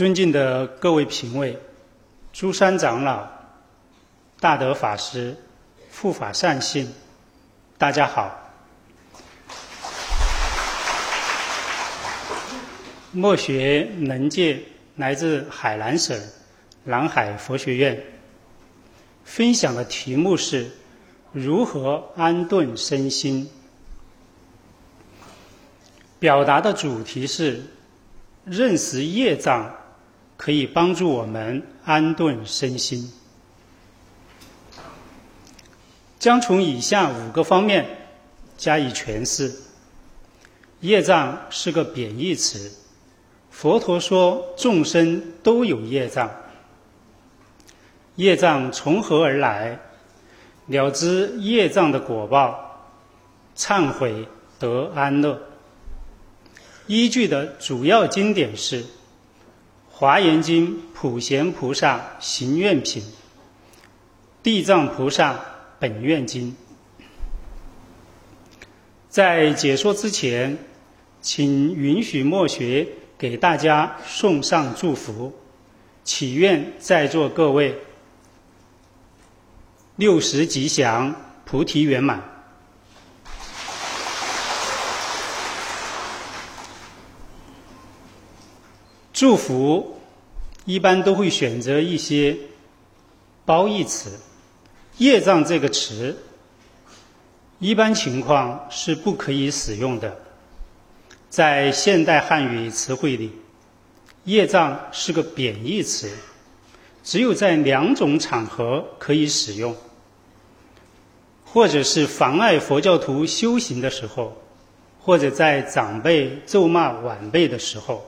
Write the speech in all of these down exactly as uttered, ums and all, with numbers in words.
尊敬的各位评委、诸山长老、大德法师、护法善信，大家好。墨学能界来自海南省南海佛学院，分享的题目是如何安顿身心，表达的主题是认识业障可以帮助我们安顿身心。将从以下五个方面加以诠释。业障是个贬义词，佛陀说众生都有业障。业障从何而来？了知业障的果报，忏悔得安乐。依据的主要经典是《华严经》普贤菩萨行愿品、地藏菩萨本愿经。在解说之前，请允许墨学给大家送上祝福，祈愿在座各位六十吉祥，菩提圆满。祝福一般都会选择一些褒义词，业障这个词一般情况是不可以使用的。在现代汉语词汇里，业障是个贬义词，只有在两种场合可以使用，或者是妨碍佛教徒修行的时候，或者在长辈咒骂晚辈的时候。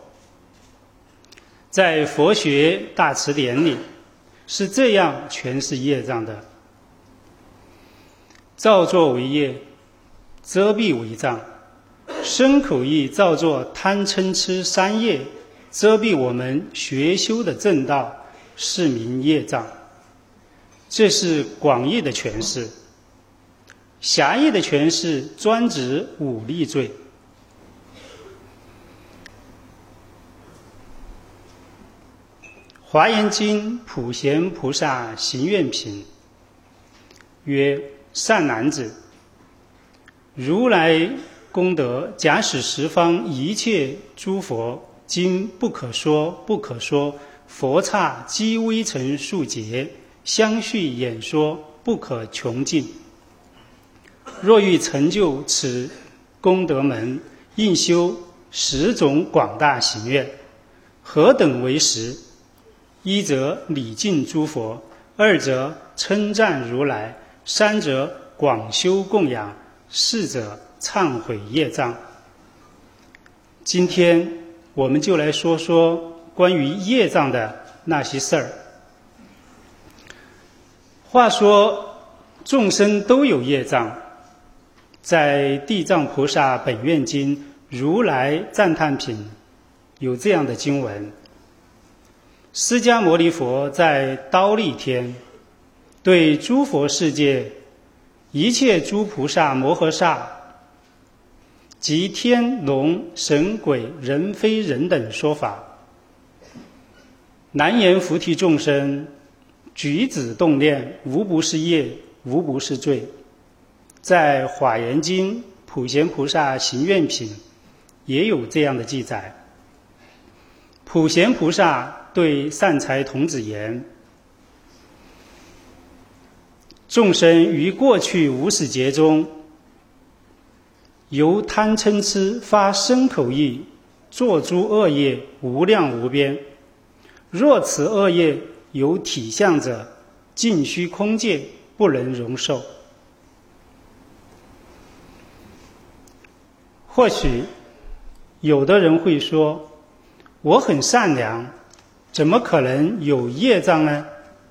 在佛学大辞典里是这样诠释业障的：造作为业，遮蔽为障。身口意造作贪嗔痴三业，遮蔽我们学修的正道，是名业障。这是广义的诠释。狭义的诠释专指五力罪。华严经普贤菩萨行愿品曰：善男子，如来功德假使十方一切诸佛经不可说不可说，佛刹积微尘数劫，相续演说，不可穷尽。若欲成就此功德门，应修十种广大行愿。何等为十？一则礼敬诸佛，二则称赞如来，三则广修供养，四者忏悔业障。今天我们就来说说关于业障的那些事儿。话说众生都有业障，在地藏菩萨本愿经如来赞叹品有这样的经文：释迦牟尼佛在忉利天对诸佛世界一切诸菩萨摩诃萨及天龙神鬼人非人等说法，难言菩提众生举止动念无不是业，无不是罪。在华严经普贤菩萨行愿品也有这样的记载。普贤菩萨对善财童子言：众生于过去无始劫中，由贪嗔痴发身口意，作诸恶业无量无边。若此恶业有体相者，尽虚空界不能容受。或许有的人会说，我很善良，怎么可能有业障呢？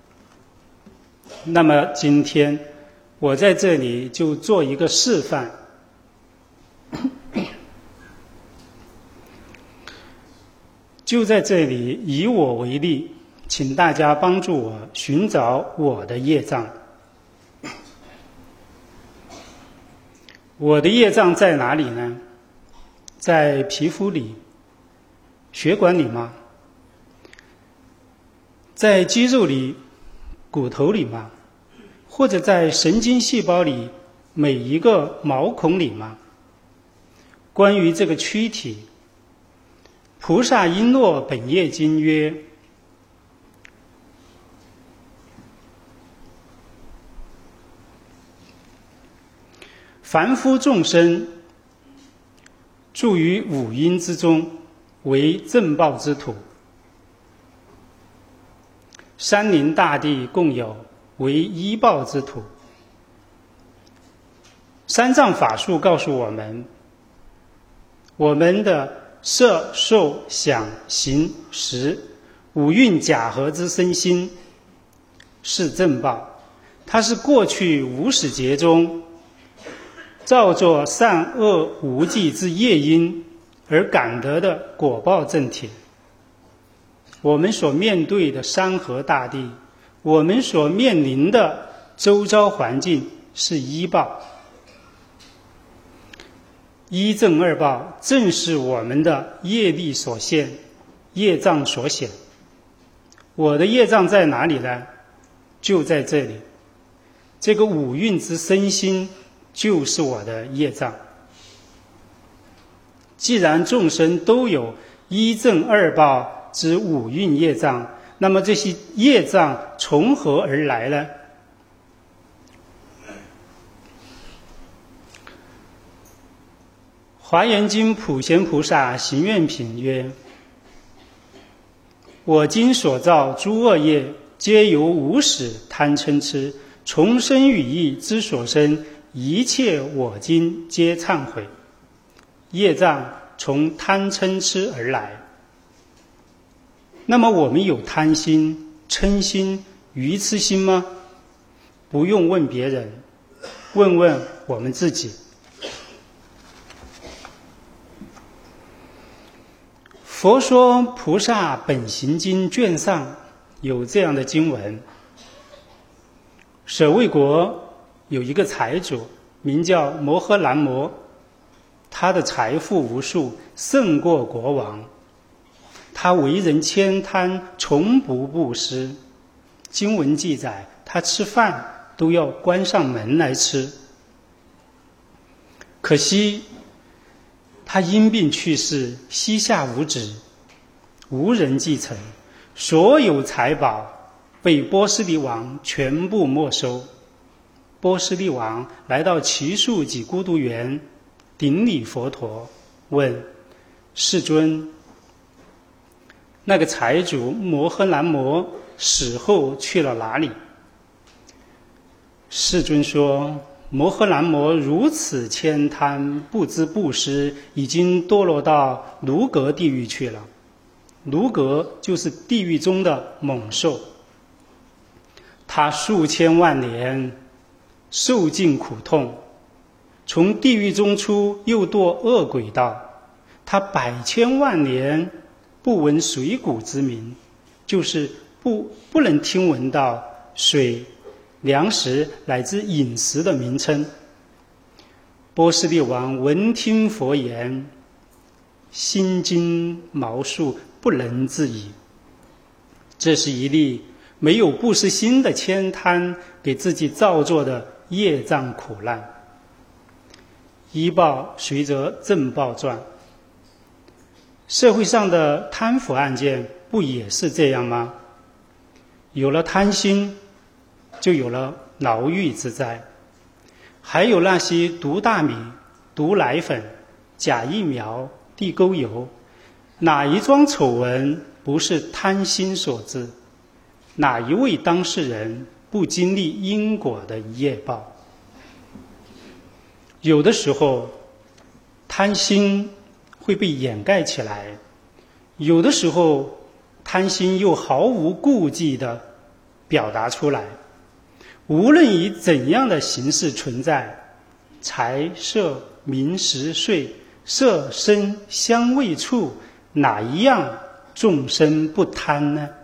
那么今天我在这里就做一个示范。就在这里以我为例，请大家帮助我寻找我的业障。我的业障在哪里呢？在皮肤里、血管里吗？ 在肌肉里、骨头里吗？或者在神经细胞里每一个毛孔里吗？关于这个躯体，菩萨璎珞本业经曰：凡夫众生住于五阴之中，为正报之土；山林大地共有，为依报之土。三藏法术告诉我们，我们的色受想行识五蕴假合之身心是正报，它是过去无始劫中造作善恶无记之业因而感得的果报正体。我们所面对的山河大地，我们所面临的周遭环境是依报。一正二报正是我们的业力所现，业障所显。我的业障在哪里呢？就在这里。这个五蕴之身心就是我的业障。既然众生都有一正二报之五蕴业障，那么这些业障从何而来呢？华严经普贤菩萨行愿品曰：我今所造诸恶业，皆由无始贪嗔痴，从生语意之所生，一切我今皆忏悔。业障从贪嗔痴而来。那么我们有贪心、嗔心、愚痴心吗？不用问别人，问问我们自己。佛说菩萨本行经卷上有这样的经文：舍卫国有一个财主，名叫摩诃南摩，他的财富无数，胜过国王。他为人谦贪，从不布施。经文记载，他吃饭都要关上门来吃。可惜他因病去世，膝下无子，无人继承，所有财宝被波斯匿王全部没收。波斯匿王来到祇树给孤独园，顶礼佛陀，问世尊，那个财主摩诃南摩死后去了哪里？世尊说，摩诃南摩如此谦贪，不知布施，已经堕落到卢阁地狱去了。卢阁就是地狱中的猛兽，他数千万年受尽苦痛，从地狱中出，又堕恶鬼道。他百千万年不闻水谷之名，就是不不能听闻到水、粮食乃至饮食的名称。波斯匿王闻听佛言，心惊毛竖，不能自已。这是一例没有布施心的谦贪给自己造作的业障苦难。依报随着正报转。社会上的贪腐案件不也是这样吗？有了贪心，就有了牢狱之灾。还有那些毒大米、毒奶粉、假疫苗、地沟油，哪一桩丑闻不是贪心所致？哪一位当事人不经历因果的业报？有的时候，贪心会被掩盖起来，有的时候贪心又毫无顾忌地表达出来。无论以怎样的形式存在，财色名食睡色声香味触，哪一样众生不贪呢？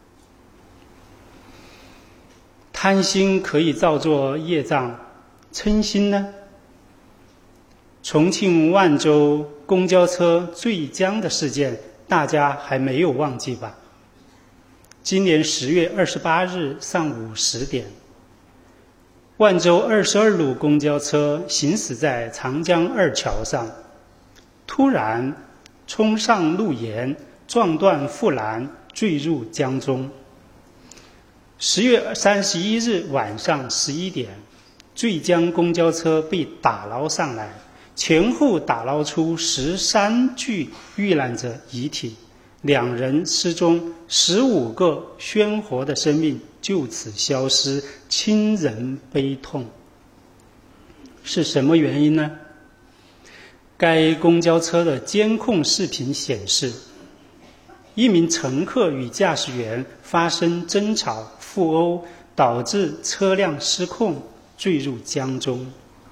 贪心可以造作业障，嗔心呢？重庆万州公交车坠江的事件，大家还没有忘记吧？ 今年十月二十八日上午十点，万州二十二路公交车行驶在长江二桥上，突然冲上路沿，撞断护栏，坠入江中。十月三十一日晚上十一点，坠江公交车被打捞上来，前后打捞出十三具遇难者遗体，两人失踪，十五个鲜活的生命就此消失，亲人悲痛。是什么原因呢？该公交车的监控视频显示，一名乘客与驾驶员发生争吵、互殴，导致车辆失控，坠入江中。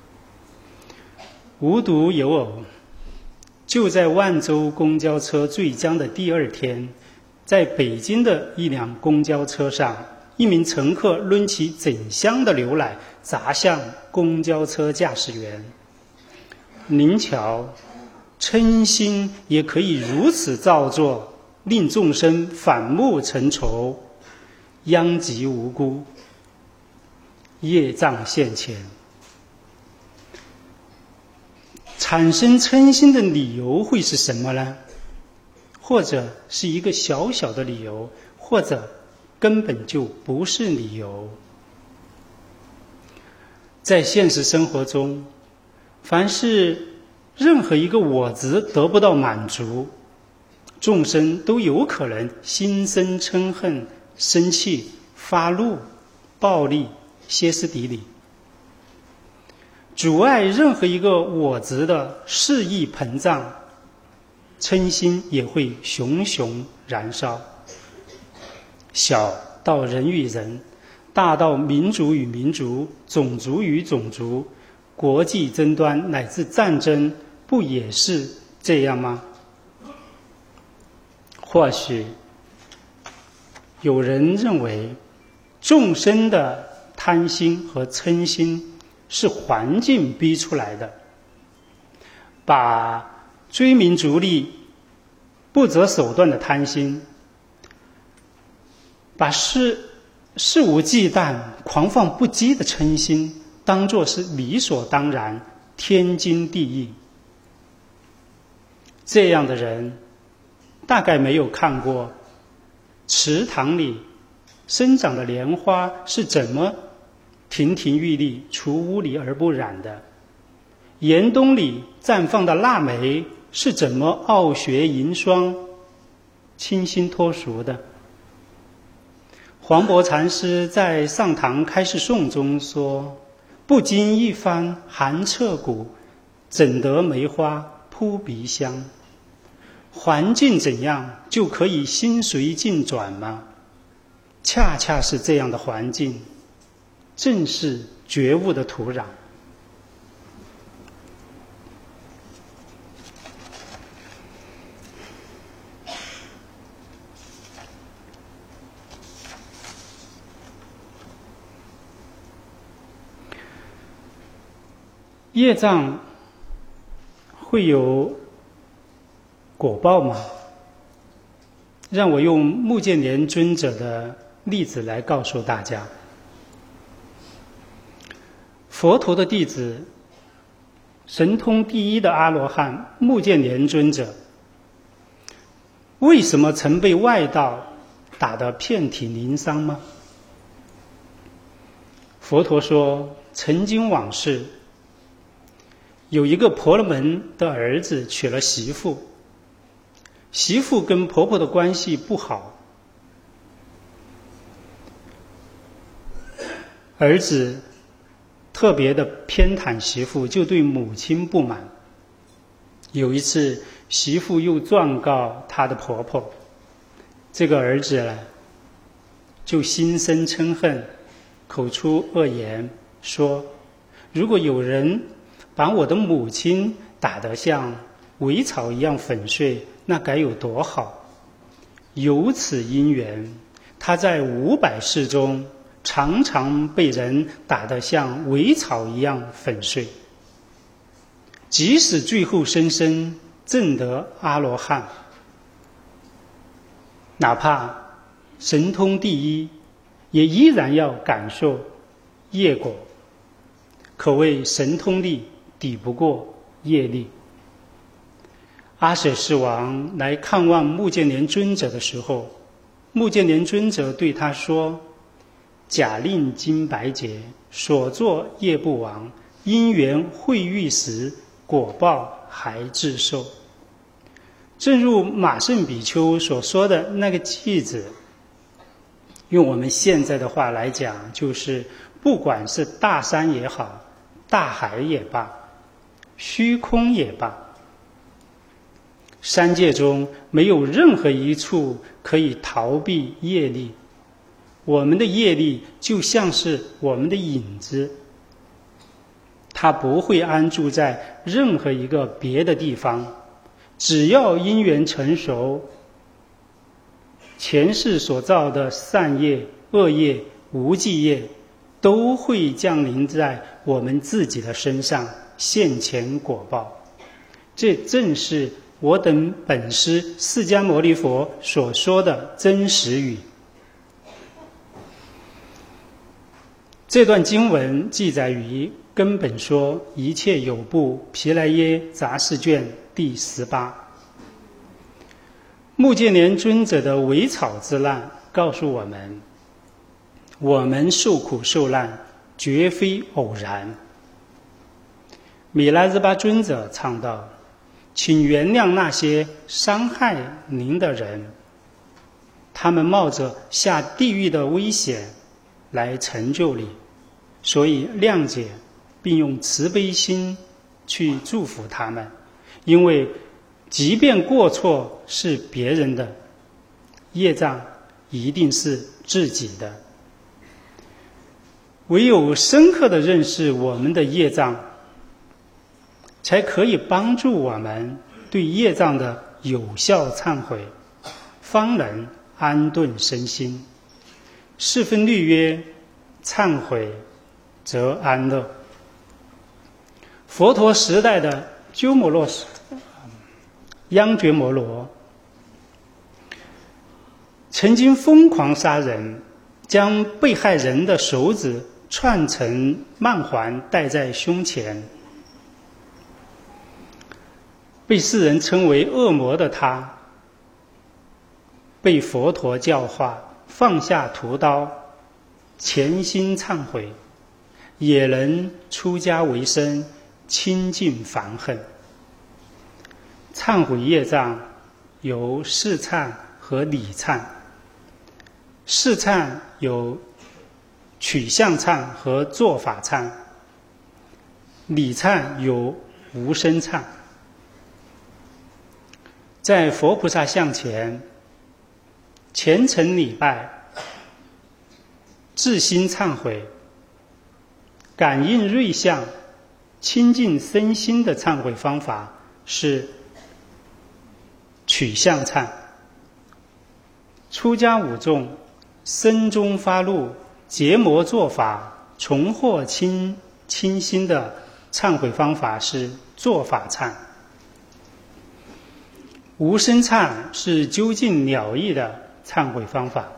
无独有偶，就在万州公交车坠江的第二天，在北京的一辆公交车上，一名乘客抡起整箱的牛奶砸向公交车驾驶员。您瞧，嗔心也可以如此造作，令众生反目成仇，殃及无辜，业障现前。产生嗔心的理由会是什么呢？或者是一个小小的理由，或者根本就不是理由。在现实生活中，凡是任何一个我执得不到满足，众生都有可能心生嗔恨、生气、发怒、暴力、歇斯底里。阻碍任何一个我执的肆意膨胀，嗔心也会熊熊燃烧。小到人与人，大到民族与民族、种族与种族，国际争端乃至战争，不也是这样吗？或许有人认为，众生的贪心和嗔心是环境逼出来的，把追名逐利、不择手段的贪心，把肆肆无忌惮、狂放不羁的嗔心当作是理所当然、天经地义。这样的人大概没有看过池塘里生长的莲花是怎么亭亭玉立、出污泥而不染的，严冬里绽放的腊梅是怎么傲雪迎霜、清新脱俗的。黄渤禅师在上堂开示颂中说：不经一番寒彻骨，怎得梅花扑鼻香？环境怎样就可以心随境转吗？恰恰是这样的环境，正是觉悟的土壤。业障会有果报吗？让我用目犍连尊者的例子来告诉大家。佛陀的弟子，神通第一的阿罗汉目犍连尊者，为什么曾被外道打得遍体鳞伤吗？佛陀说，曾经往事，有一个婆罗门的儿子娶了媳妇，媳妇跟婆婆的关系不好，儿子特别的偏袒媳妇，就对母亲不满。有一次，媳妇又状告她的婆婆，这个儿子呢，就心生嗔恨，口出恶言，说：如果有人把我的母亲打得像苇草一样粉碎，那该有多好。由此因缘，他在五百世中常常被人打得像苇草一样粉碎，即使最后生生证得阿罗汉，哪怕神通第一，也依然要感受业果，可谓神通力抵不过业力。阿舍世王来看望目犍连尊者的时候，目犍连尊者对他说：假令金白节，所作业不亡，因缘会遇时，果报还自受。正如马胜比丘所说的那个句子，用我们现在的话来讲，就是不管是大山也好，大海也罢，虚空也罢，三界中没有任何一处可以逃避业力。我们的业力就像是我们的影子，它不会安住在任何一个别的地方，只要因缘成熟，前世所造的善业、恶业、无记业都会降临在我们自己的身上，现前果报。这正是我等本师释迦牟尼佛所说的真实语。这段经文记载于根本说一切有部毗奈耶杂事卷第十八。目犍连尊者的苇草之难告诉我们，我们受苦受难绝非偶然。米拉日巴尊者唱道：请原谅那些伤害您的人，他们冒着下地狱的危险来成就你，所以谅解并用慈悲心去祝福他们，因为即便过错是别人的，业障一定是自己的。唯有深刻地认识我们的业障，才可以帮助我们对业障的有效忏悔，方能安顿身心。四分律曰：忏悔则安乐。佛陀时代的鸠摩罗央觉摩罗曾经疯狂杀人，将被害人的手指串成曼环戴在胸前。被世人称为恶魔的他，被佛陀教化，放下屠刀，潜心忏悔，也能出家为僧，清净烦恨。忏悔业障有事忏和理忏，事忏有取向忏和做法忏，理忏有无生忏。在佛菩萨像前虔诚礼拜，自心忏悔，感应瑞相，清净身心的忏悔方法是取向忏。出家五众身中发怒，结魔做法，重获清清心的忏悔方法是做法忏。无生忏是究竟了义的忏悔方法。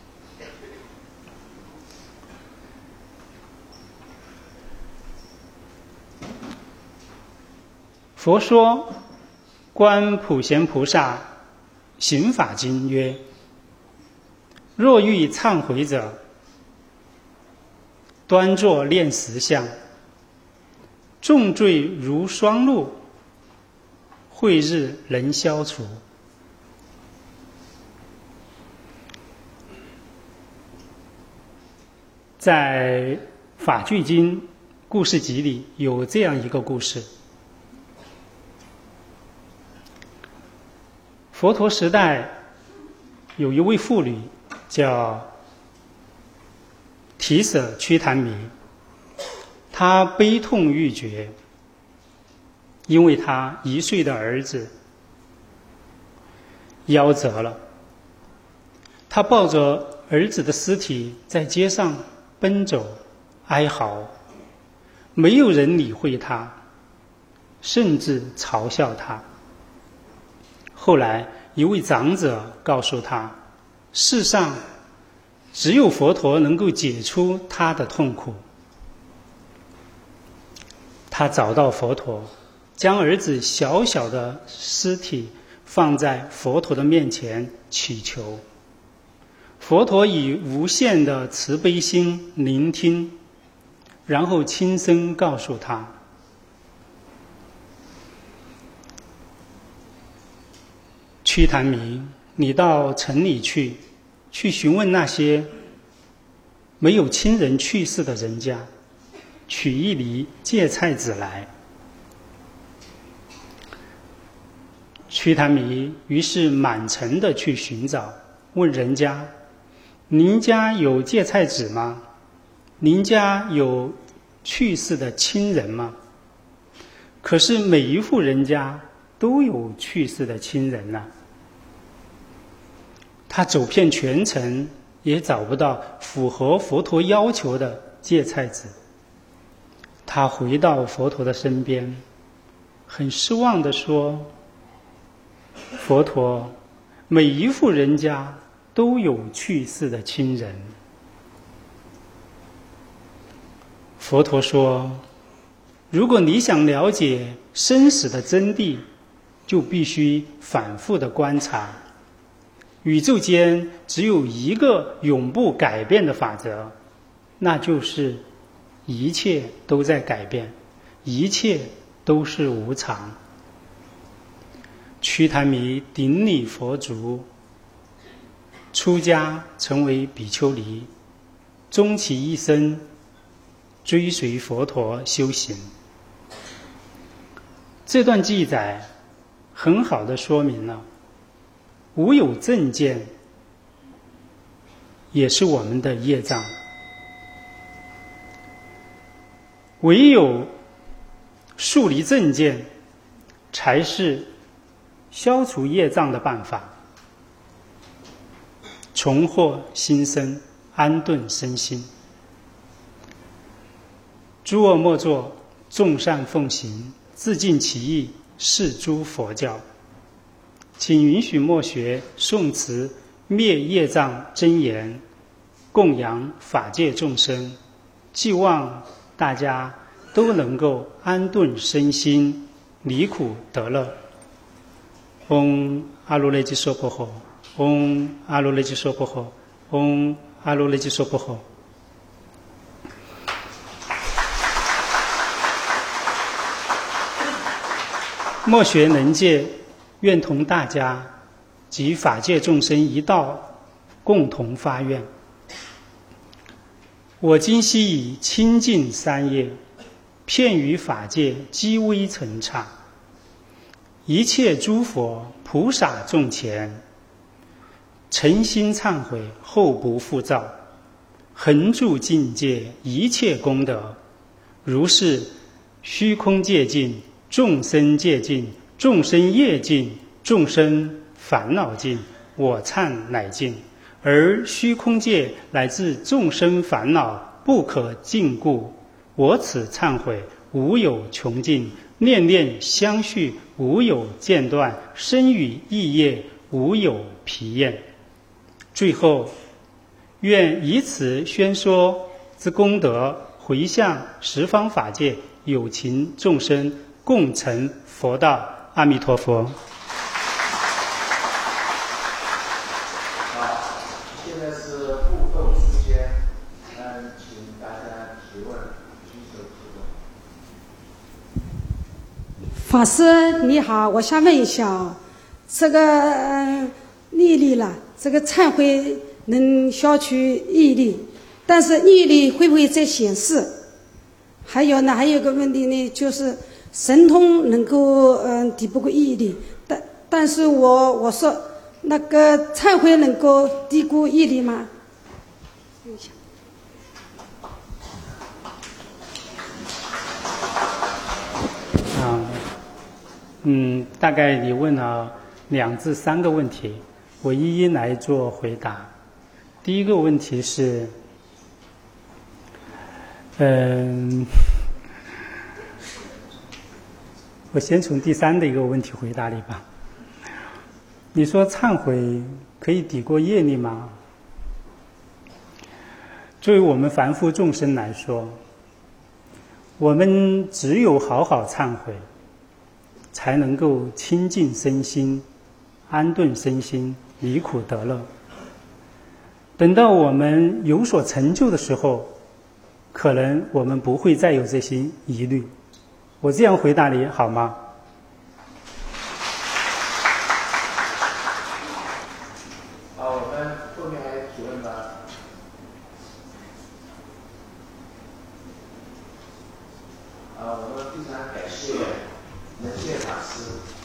佛说观普贤菩萨行法经曰：若欲忏悔者，端坐念实相，重罪如霜露，慧日能消除。在法句经故事集里有这样一个故事。佛陀时代有一位妇女叫提舍瞿昙弥，她悲痛欲绝，因为她一岁的儿子夭折了。她抱着儿子的尸体在街上奔走哀嚎，没有人理会她，甚至嘲笑她。后来一位长者告诉她， 世上只有佛陀能够解除他的痛苦。他找到佛陀，将儿子小小的尸体放在佛陀的面前祈求。佛陀以无限的慈悲心聆听，然后轻声告诉他：屈檀弥，你到城里去，去询问那些没有亲人去世的人家，取一粒芥菜籽来。屈檀弥于是满城的去寻找，问人家：您家有芥菜籽吗？您家有去世的亲人吗？可是每一户人家都有去世的亲人啊。他走遍全城，也找不到符合佛陀要求的芥菜籽。他回到佛陀的身边，很失望地说：佛陀，每一户人家都有去世的亲人。佛陀说：如果你想了解生死的真谛，就必须反复的观察。宇宙间只有一个永不改变的法则，那就是一切都在改变，一切都是无常。屈檀弥顶礼佛足，出家成为比丘尼，终其一生追随佛陀修行。这段记载很好地说明了，无有正见也是我们的业障，唯有树立正见才是消除业障的办法，重获新生，安顿身心。诸恶莫作，众善奉行，自尽其意，是诸佛教。请允许默学诵持灭业障真言，供养法界众生，寄望大家都能够安顿身心，离苦得乐。嗡阿卢勒基娑婆诃，嗡阿卢勒基娑婆诃，嗡阿卢勒基娑婆诃。默学能戒，愿同大家及法界众生一道共同发愿。我今昔以清净三业，遍于法界积微尘刹，一切诸佛菩萨众前，诚心忏悔后不复造，恒住境界一切功德，如是虚空界尽，众生界尽，众生业尽，众生烦恼尽，我忏乃尽。而虚空界乃至众生烦恼不可尽故，我此忏悔无有穷尽，念念相续无有间断，身语意业无有疲厌。最后，愿以此宣说之功德，回向十方法界有情众生，共成佛道。阿弥陀佛。 好，现在是互动时间，嗯，请大家提问，举手提问。 法师你好，我想问一下，这个呃业力了，这个忏悔能消除业力，但是业力会不会再显示？还有呢，还有个问题呢，就是神通能够嗯、呃、抵不过业力，但但是我我说那个忏悔能够抵过业力吗？ 啊，嗯，大概你问了两至三个问题，我一一来做回答。第一个问题是，嗯。我先从第三的一个问题回答你吧。你说忏悔可可以抵过业力吗？作为我们凡夫众生来说，我们只有好好忏悔，才能够清净身心，安顿身心，离苦得乐。等到我们有所成就的时候，可能我们不会再有这些疑虑。我这样回答你好吗？ 好，我们后面还有提问吗？啊，我们非常感谢能谢法师。